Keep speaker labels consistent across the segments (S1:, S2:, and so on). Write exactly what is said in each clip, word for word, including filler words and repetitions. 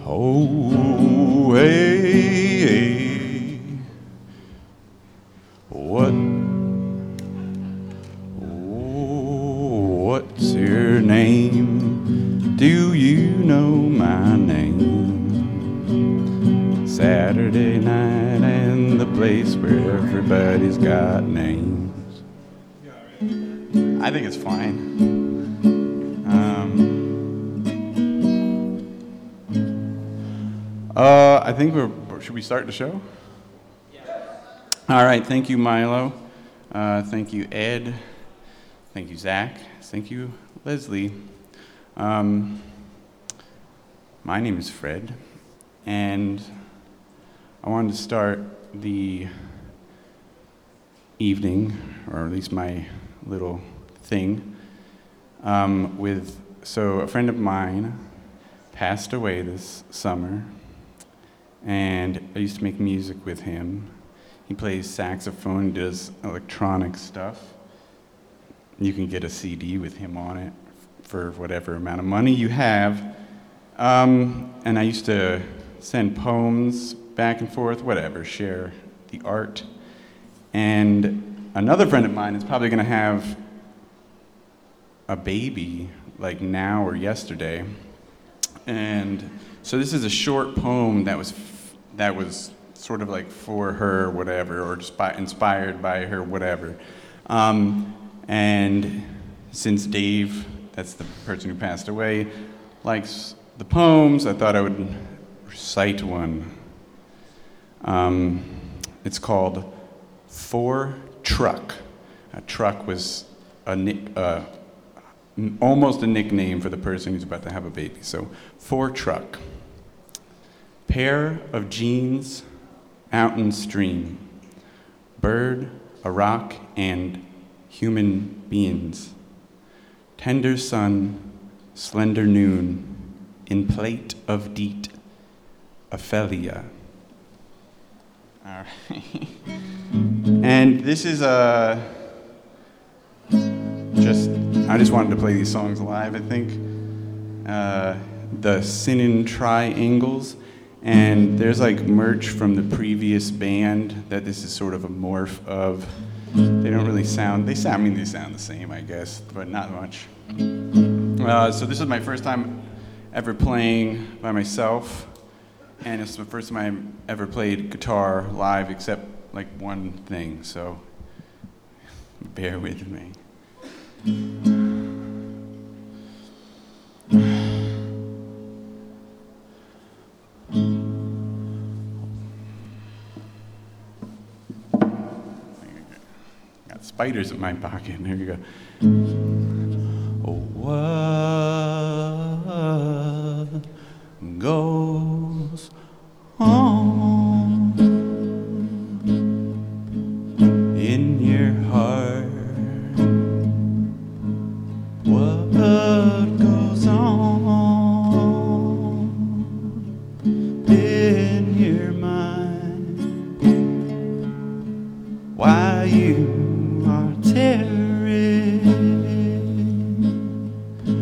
S1: Oh, hey, hey. What? Oh, what's your name? Do you know my name? Saturday night and the place where everybody's got names. I think it's fine. Um, uh, I think we're. Should we start the show? All right, thank you, Milo. Uh, thank you, Ed. Thank you, Zach. Thank you, Leslie. Um, my name is Fred, and I wanted to start the evening, or at least my little thing, um, with, so a friend of mine passed away this summer, and I used to make music with him. He plays saxophone, does electronic stuff. You can get a C D with him on it for whatever amount of money you have. Um, and I used to send poems back and forth, whatever, share the art. And another friend of mine is probably going to have a baby, like now or yesterday. And so this is a short poem that was that was sort of like for her, whatever, or just by, inspired by her, whatever. Um, and since Dave, that's the person who passed away, likes the poems, I thought I would recite one. Um, it's called For Truck. A truck was a nick, uh, almost a nickname for the person who's about to have a baby. So, For Truck. Pair of jeans out in stream, bird, a rock, and human beings. Tender sun, slender noon, in plate of deet, Ophelia. All right. And this is a, just, I just wanted to play these songs live, I think. Uh, the Sinin Triangles. And there's like merch from the previous band that this is sort of a morph of. They don't really sound, they sound, I mean, they sound the same, I guess, but not much. Uh, so this is my first time ever playing by myself, and it's the first time I ever played guitar live, except like one thing, so bear with me. Got spiders in my pocket. There you go. What goes on in your heart? What goes on in your mind? Why you are tearing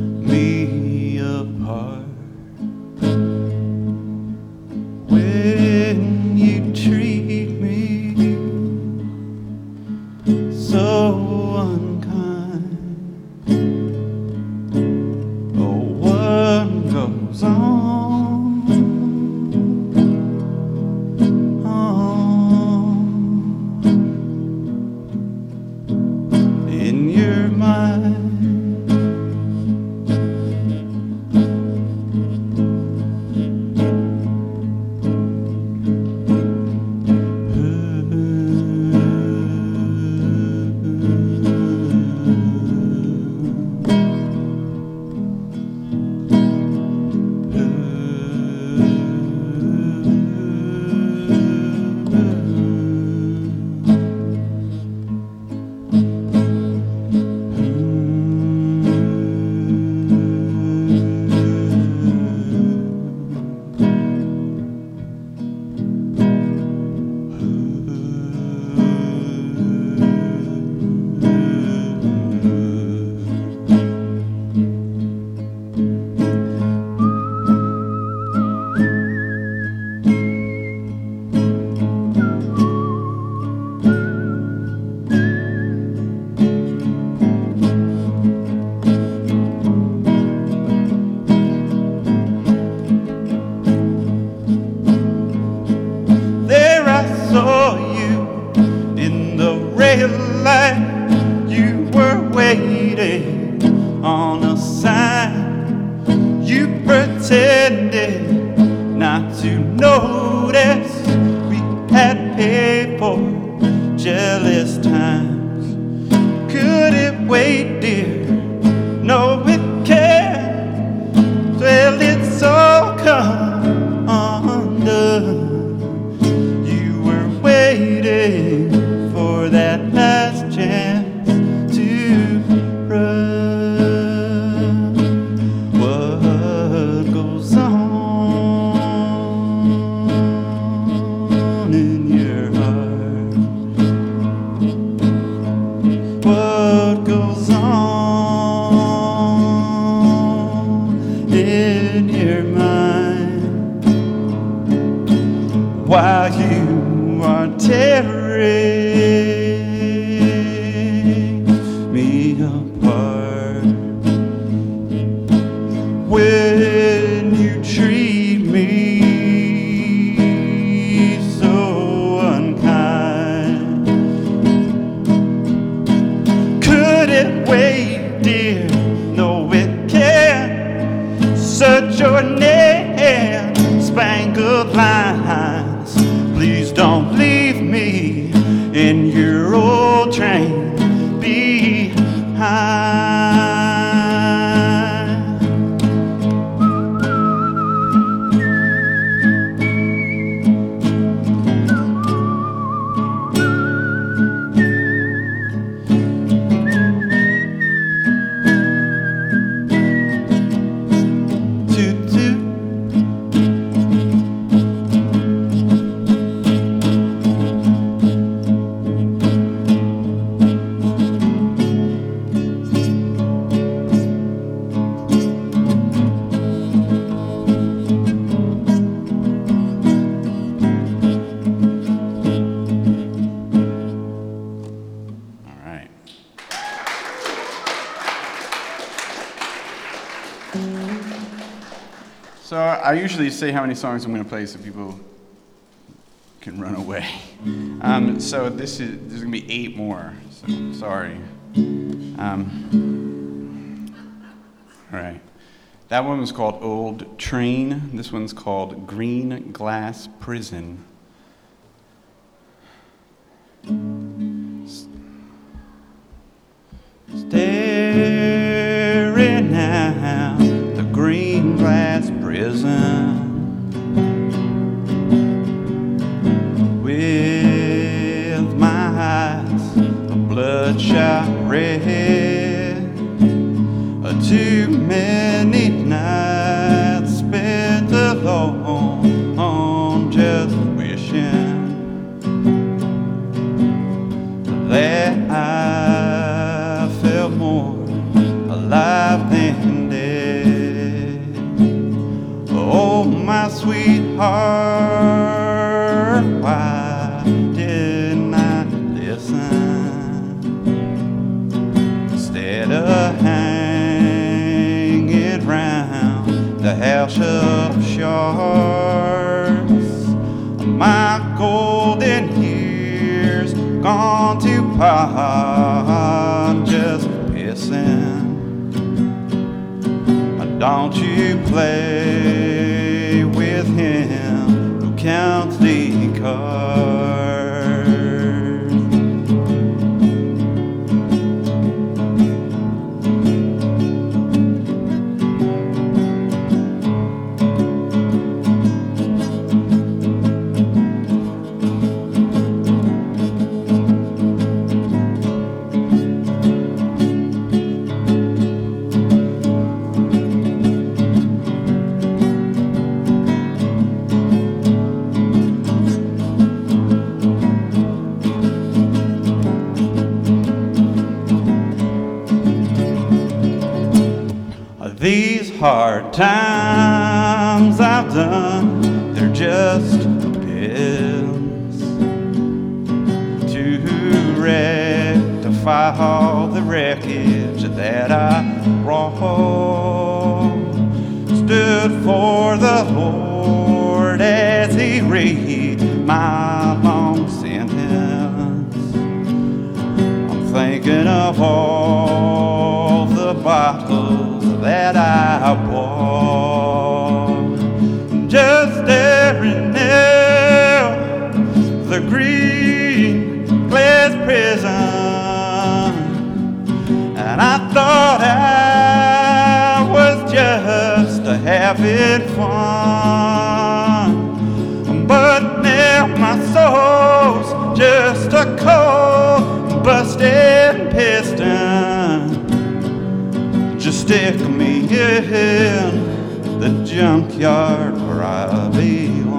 S1: pretended not to notice we had paid for jealous times. Could it wait, dear? No, it can't. Well, it's all come undone. You were waiting for that last chance to run. What goes on in your heart? What goes on in your mind while you are tearing me apart? When you treat me so unkind, could it wait, dear? No, it can't. Search your name, spangled lines. Please don't leave me in your old train behind. Toot toot. All right. So I usually say how many songs I'm going to play so people can run away. Um, so this is there's going to be eight more. So sorry. Um, all right. That one was called Old Train. This one's called Green Glass Prison. Staring at the green glass prison with my eyes a bloodshot red. Too many nights spent alone, just wishing that I felt more alive than dead. Oh, my sweetheart, why didn't I listen? Instead of hanging round the house of sharks, my golden years gone to pot, just pissing. Don't you play with him who counts the cards. These hard times I've done, they're just pills to rectify all the wreckage that I wrought. Stood for the Lord as He read my long sentence. I'm thinking of all the bottles that I bought. having fun. But now my soul's just a cold, busted piston. Just stick me in the junkyard where I belong.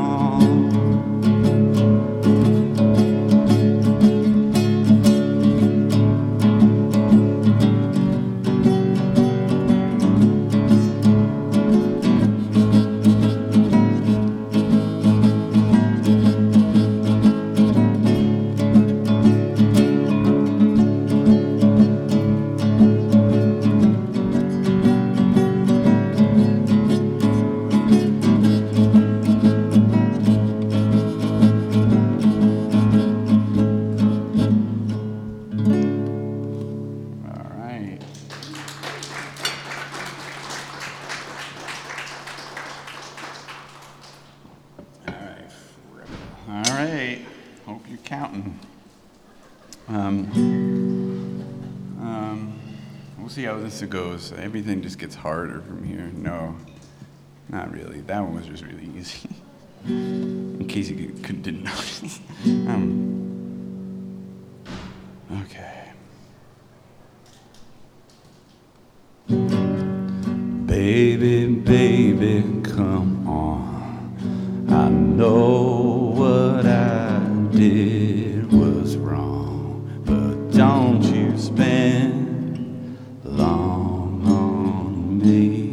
S1: See how this goes. Everything just gets harder from here. No, not really. That one was just really easy. In case you could, didn't notice. um, okay. Baby, baby, come on. I know what I did was wrong, but don't you spend long on me.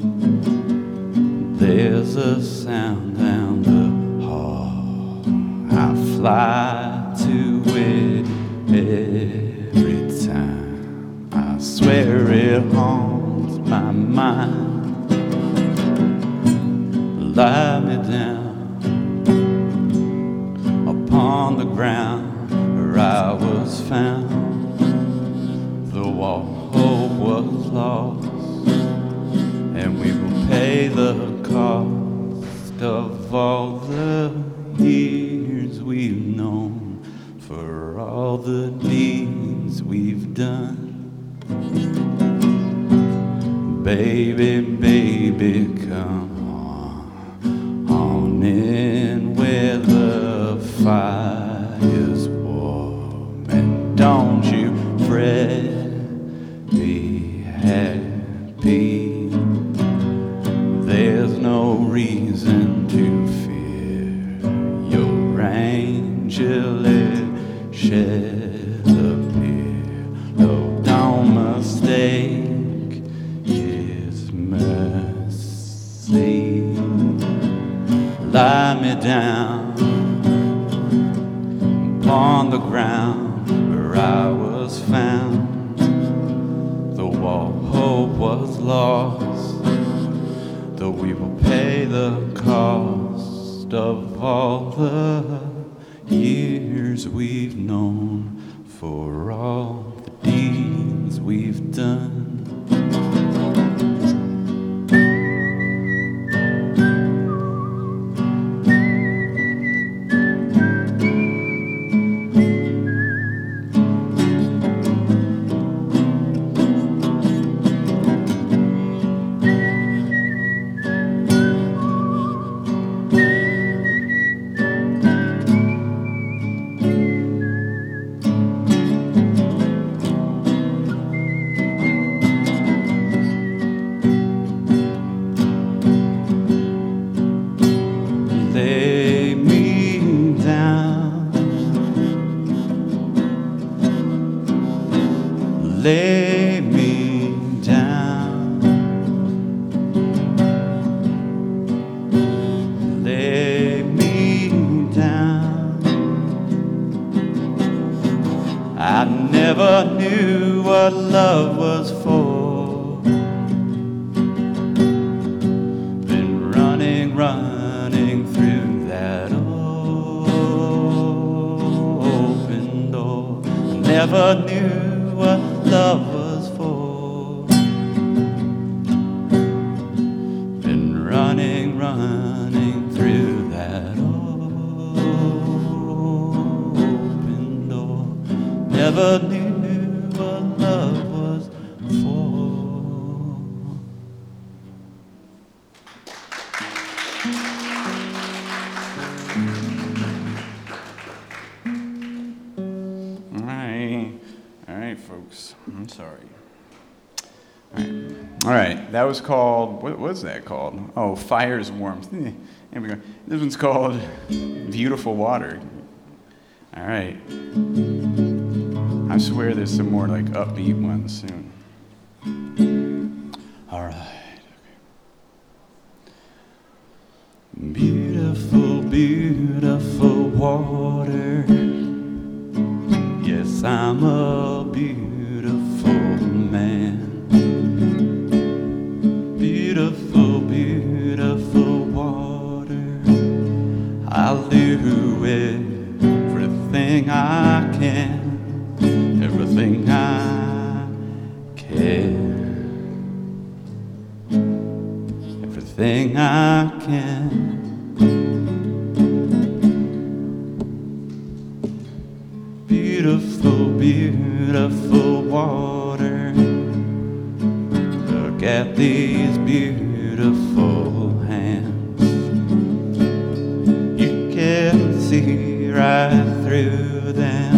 S1: There's a sound down the hall. I fly to it every time. I swear it haunts my mind. Lie me down upon the ground where I was found. The wall was lost, and we will pay the cost of all the years we've known, for all the deeds we've done. Baby, baby, come on, on in where the fire's warm, and don't you fret. Be happy. There's no reason to fear. Your angel shall appear. No, don't mistake His mercy. Lie me down upon the ground where I was found. All hope was lost, though we will pay the cost of all the years we've known, for all the deeds we've done. Lay me down, lay me down. I never knew what love was for. Been running, running through that open door. I never knew what love was for. Been running, running through that open door. Never knew what love was for. All right, that was called, what was that called? Oh, Fire's Warmth. Eh, Here we go. This one's called Beautiful Water. All right. I swear there's some more like upbeat ones soon. All right. Okay. Beautiful, beautiful water. Yes, I'm a beautiful man. Beautiful, beautiful water. I'll do everything I can. Everything I can, everything I can. Beautiful, beautiful water. Look at these beautiful hands. You can see right through them.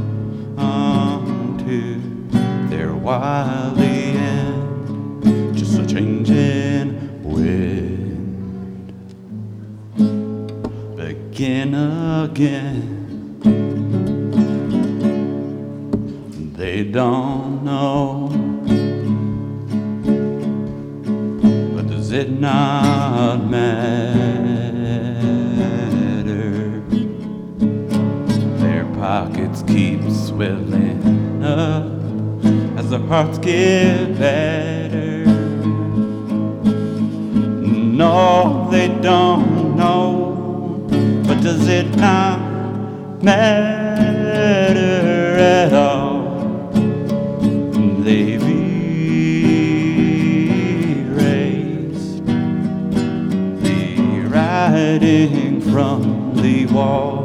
S1: Wildly and just a changing wind. Begin again. They don't know, but does it not matter? Their pockets keep swelling up as their hearts get better. No, they don't know, but does it not matter at all? They've erased the writing from the walls.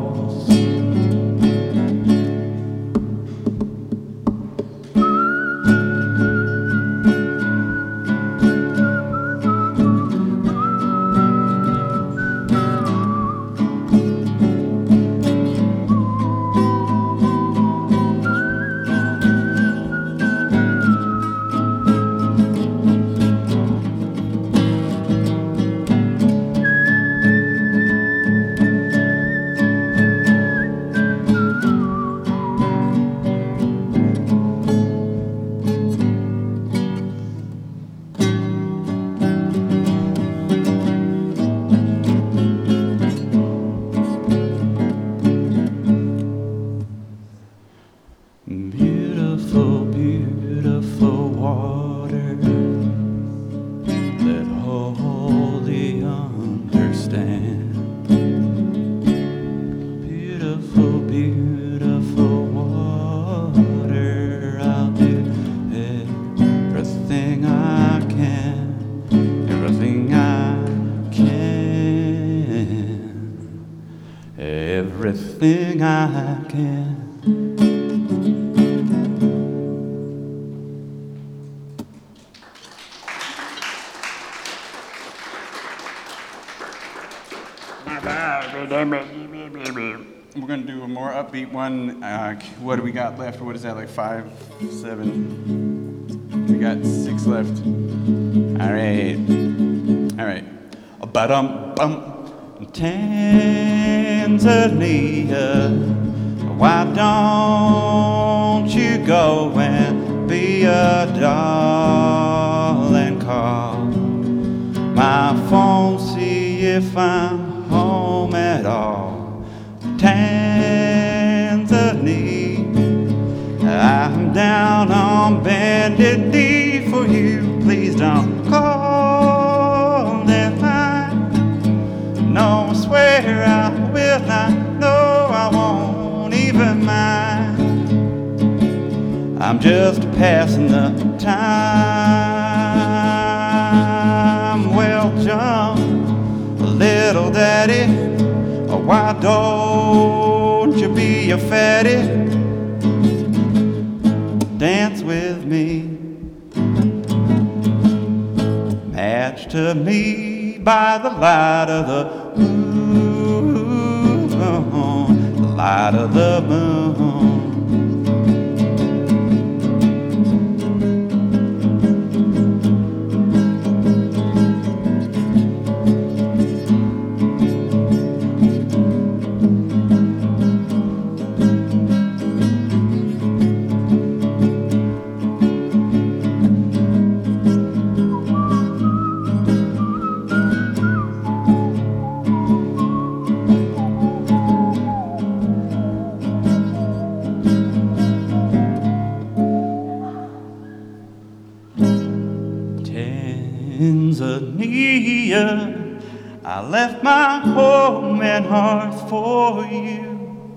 S1: Beautiful, beautiful water that wholly understand. Beautiful, beautiful water. I'll do everything I can, everything I can, everything I can. We're going to do a more upbeat one. Uh, what do we got left? What is that, like five, seven? We got six left. All right. All right. Ba-dum, bum. Tanzania, why don't you go and be a doll and call my phone, see if I'm home at all. Tanzania, I'm down on bended knee for you. Please don't call that line. No, I swear I will not. No, I won't even mind. I'm just passing the time. Well, John, little daddy, why don't you be a fatty? Dance with me, match to me by the light of the moon, the light of the moon. I left my home and heart for you,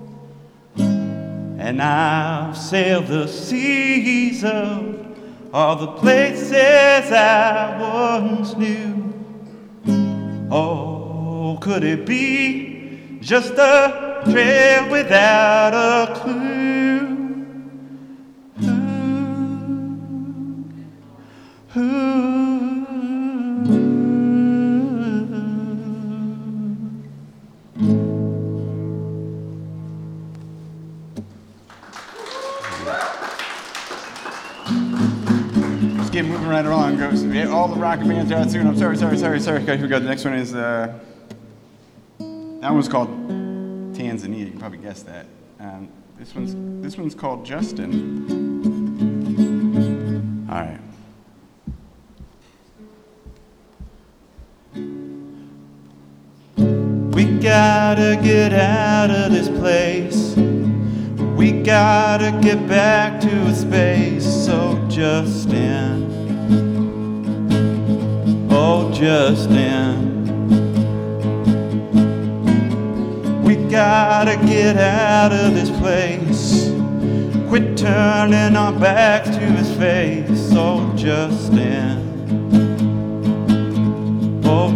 S1: and I've sailed the seas of all the places I once knew. Oh, could it be just a trail without a clue? Ooh, ooh. Let's get moving right along. Go. So we have all the rock bands out soon. I'm sorry, sorry, sorry, sorry. Okay, here we go. The next one is, uh, that one's called Tanzania. You can probably guess that. Um, this one's this one's called Justin. All right. We gotta get out of this place. We gotta get back to a space. So Justin, oh Justin, we gotta get out of this place. Quit turning our backs to his face. Oh Justin, oh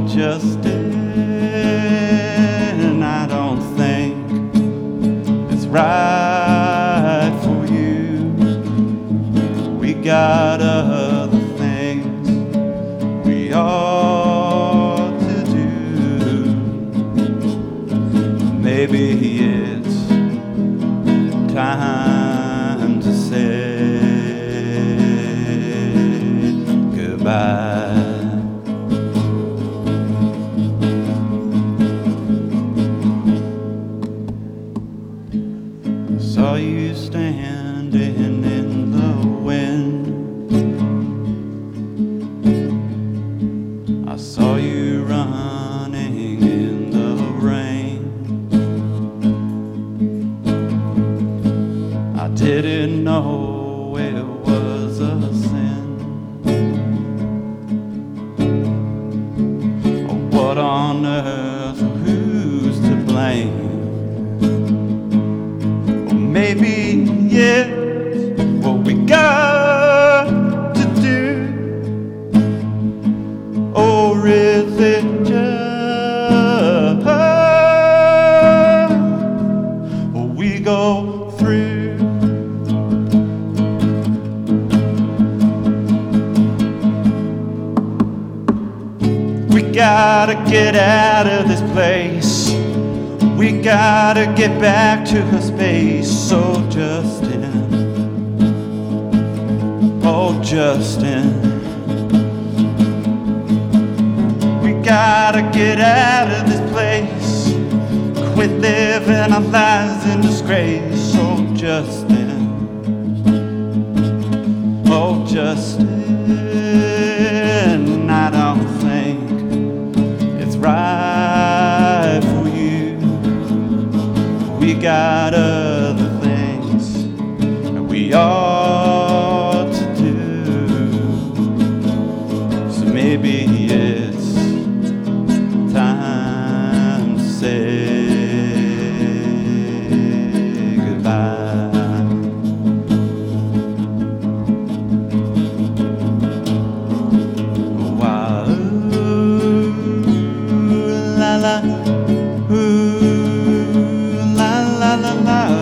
S1: Justin, I don't think it's right for you. We got other things we ought to do. Maybe it's time to say goodbye. Saw you standing in the wind. I saw you running in the rain. I didn't know it was a sin. Oh, what on earth, who's to blame? Maybe yes, what we got to do, or is it just what we go through? We gotta get out of this place. We gotta get back to her space. So Justin, oh Justin, we gotta get out of this place. Quit living our lives in disgrace. So Justin, oh Justin, I don't think it's right for you. We got other things that we ought to do. So maybe it's time to say goodbye. Wow, ooh, la la, ooh. La la la,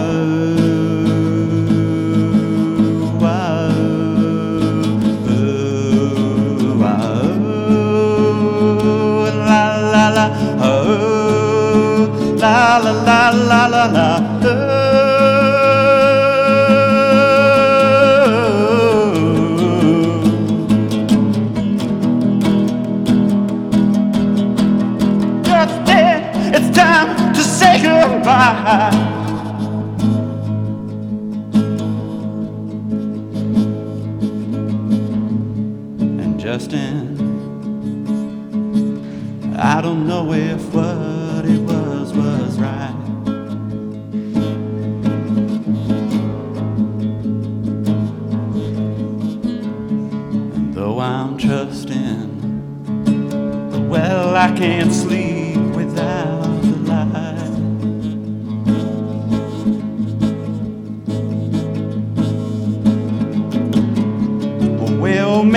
S1: ooh, wow, ooh, wow, la la la, oh, la la la la la la, oh. Justin, it's time to say goodbye. Justin, I don't know if what it was was right. And though I'm trusting, well, I can't sleep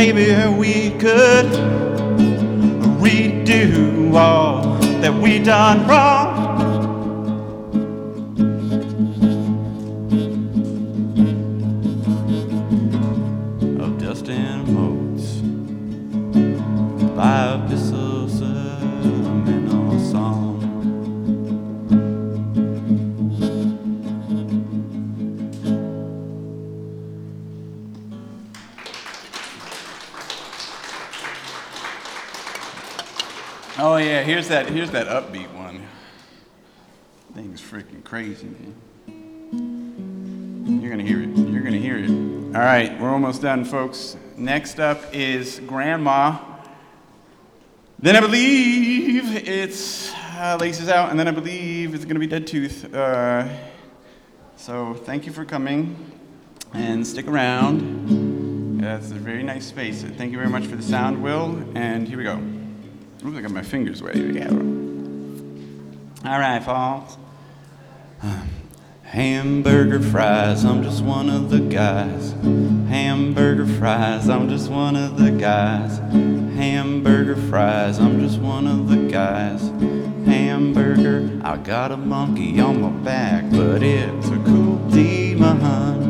S1: maybe we could redo all that we done wrong. Of dust and motes by epistles and a song. Oh yeah, here's that here's that upbeat one. Thing's freaking crazy, man. You're gonna hear it. You're gonna hear it. All right, we're almost done, folks. Next up is Grandma. Then I believe it's uh, Laces Out, and then I believe it's gonna be Dead Tooth. Uh, so thank you for coming, and stick around. Uh, it's a very nice space. Thank you very much for the sound, Will. And here we go. Ooh, I got my fingers wet. Yeah. All right, folks. Hamburger fries, I'm just one of the guys. Hamburger fries, I'm just one of the guys. Hamburger fries, I'm just one of the guys. Hamburger, I got a monkey on my back, but it's a cool demon.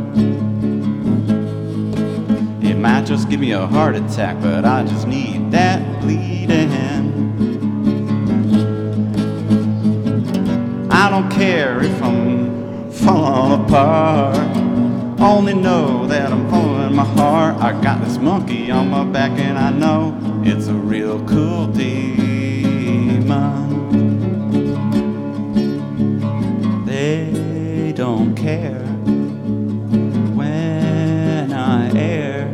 S1: It might just give me a heart attack, but I just need that bleeding. I don't care if I'm falling apart, only know that I'm following my heart. I got this monkey on my back and I know it's a real cool demon. They don't care when I air.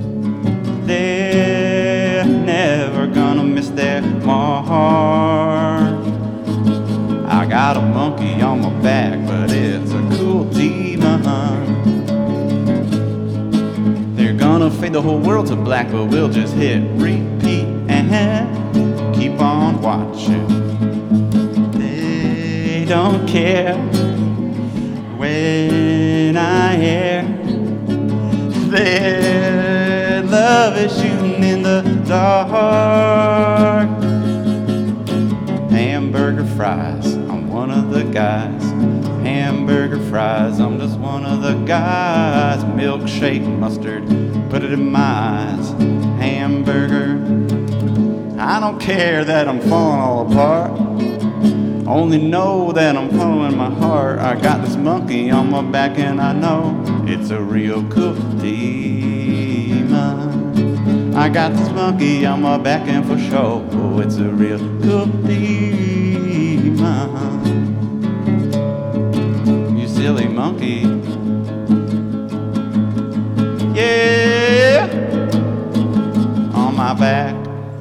S1: They're never gonna miss their mark. I got a monkey on my back, but it's a cool demon. They're gonna fade the whole world to black, but we'll just hit repeat and keep on watching. They don't care when I air. Their love is shooting in the dark. Hamburger fries, I'm one of the guys. Hamburger fries, I'm just one of the guys. Milkshake, mustard, put it in my eyes. Hamburger, I don't care that I'm falling all apart. Only know that I'm following my heart. I got this monkey on my back and I know it's a real cool demon. I got this monkey on my back and for sure it's a real cool demon. You silly monkey. Yeah, on my back.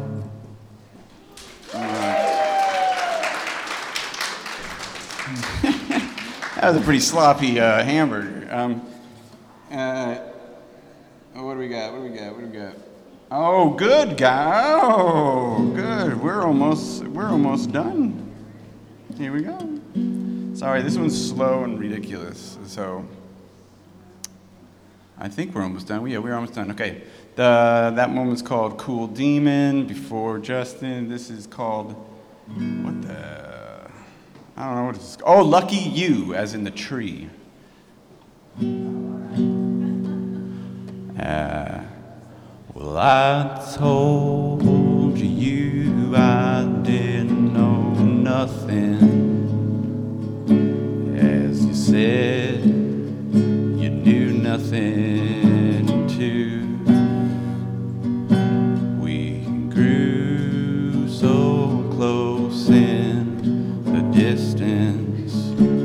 S1: That was a pretty sloppy uh, hamburger. Um, uh, what do we got? What do we got? What do we got? Oh, good guy. Oh, good. We're almost we're almost done. Here we go. Sorry, this one's slow and ridiculous. So I think we're almost done. Yeah, we're almost done. Okay. The that one was called Cool Demon. Before Justin, this is called what the. I don't know what it's called. Oh, Lucky You, as in the tree. Uh, well, I told you I didn't know nothing. As you said, you knew nothing too. We grew so close in distance,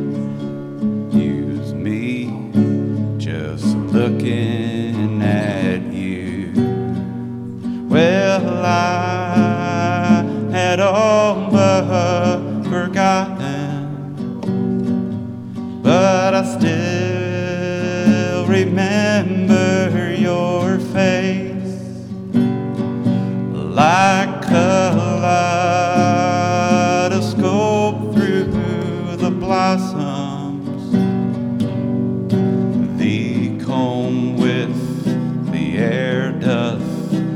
S1: use me just looking at you. Well, I had all but forgotten, but I still remember your face like kaleidoscope blossoms. The comb with the air doth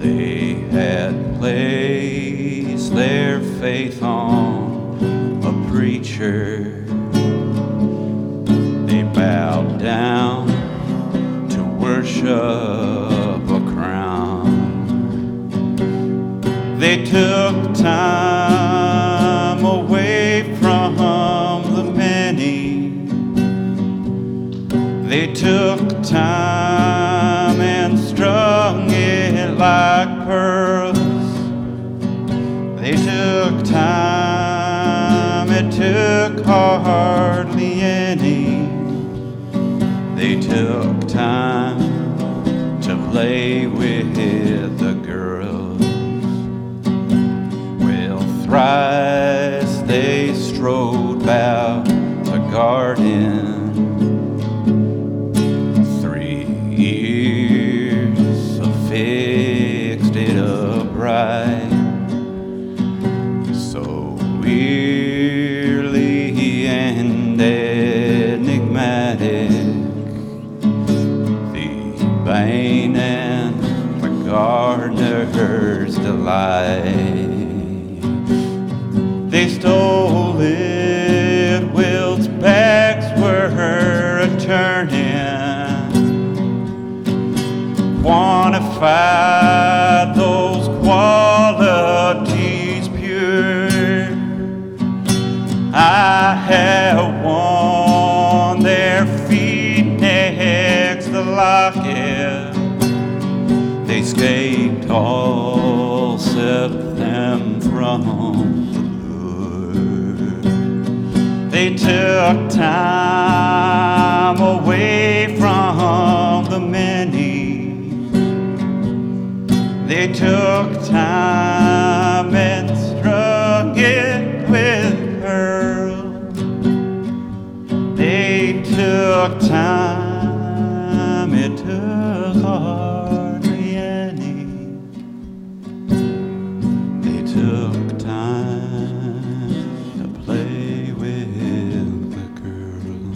S2: They had placed their faith on a preacher. They bowed down to worship a crown. They took time away from the many. They took time and strung it like pearls. They took time, it took hardly any. They took time to play with the girls. Well, thrice they strode about the garden. Three years of fixed it upright. So wearily and enigmatic, the bane and the gardener's delight. They stole it whilst backs were a-turning, quantified those qualities pure. I have worn their feet next to locket. They escaped all except them from the Lord. They took time away from the many. They took time and strung it with pearls. They took time, it took hardly any. They took time to play with the girls.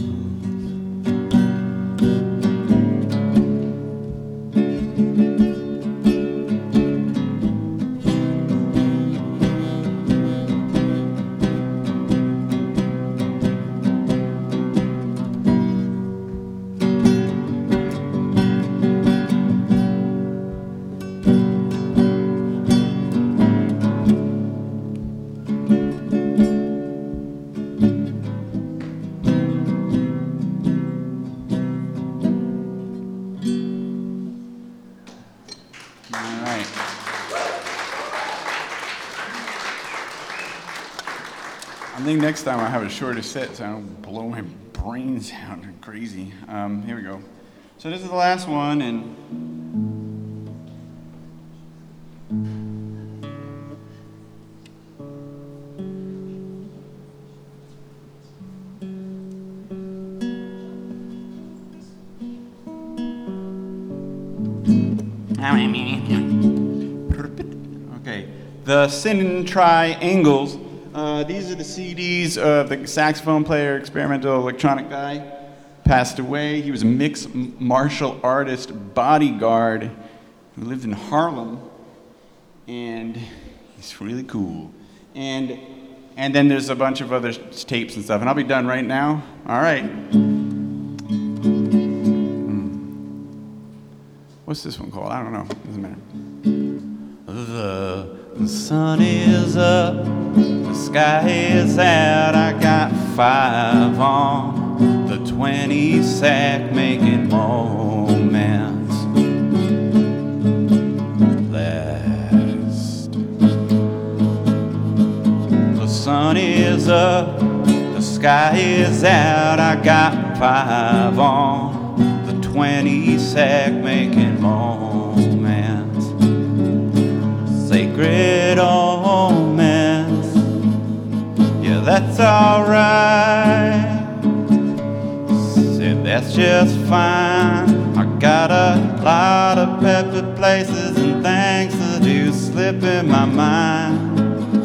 S1: I think next time I'll have a shorter set so I don't blow my brains out crazy. Um, here we go. So this is the last one, and okay, the Sin Triangles. Uh, these are the C Ds of the saxophone player, experimental electronic guy, passed away. He was a mixed martial artist bodyguard who lived in Harlem, and he's really cool. And and then there's a bunch of other tapes and stuff, and I'll be done right now. All right. Hmm. What's this one called? I don't know. Doesn't matter. The The sun is up, the sky is out, I got five on the twenty sack making moments last. The sun is up, the sky is out, I got five on the twenty sack making moments. Sacred omens, yeah, that's alright. Said that's just fine. I got a lot of pepper places and things to do slip in my mind.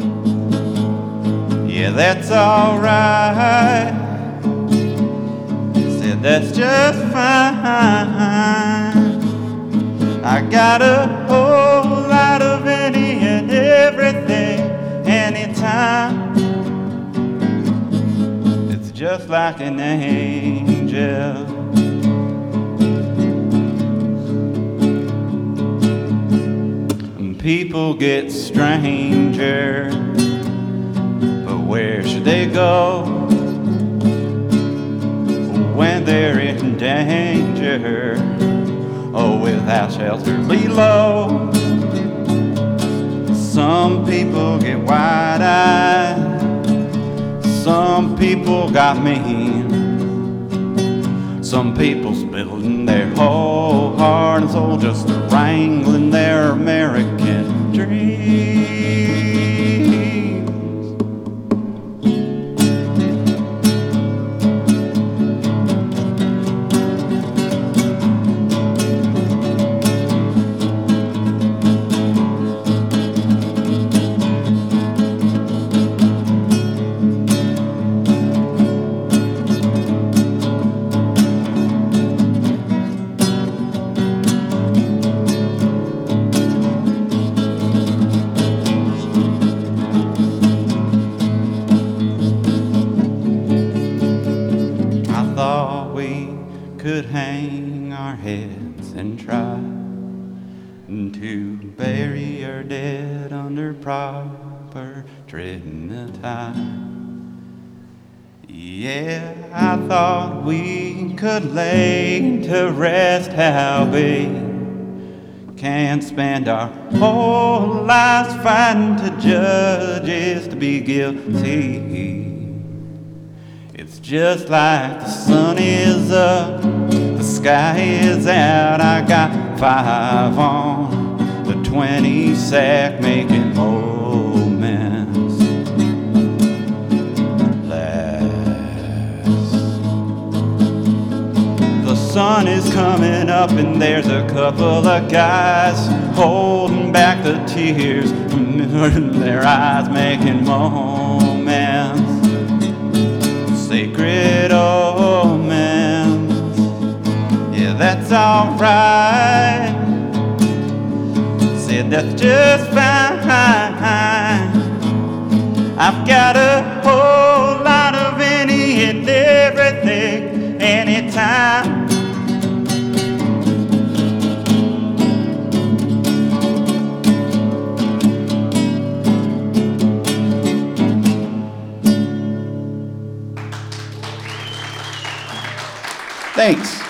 S1: Yeah, that's alright. Said that's just fine. I got a whole lot
S2: like an angel. And people get stranger, but where should they go when they're in danger? Oh, without shelter below. Some people get wide-eyed, some people got mean, some people spilling their whole heart and soul just wrangling their American dreams. Could hang our heads and try to bury our dead under proper Trinity. Yeah, I thought we could lay to rest how we can't spend our whole lives fighting to judges to be guilty. It's just like the sun is up, the sky is out. I got five on the twenty sack making moments last. The sun is coming up and there's a couple of guys holding back the tears from their eyes making moments. Sacred omens, yeah, that's alright. Said that's just fine. I've got a whole lot of any and everything, anytime.
S1: Thanks.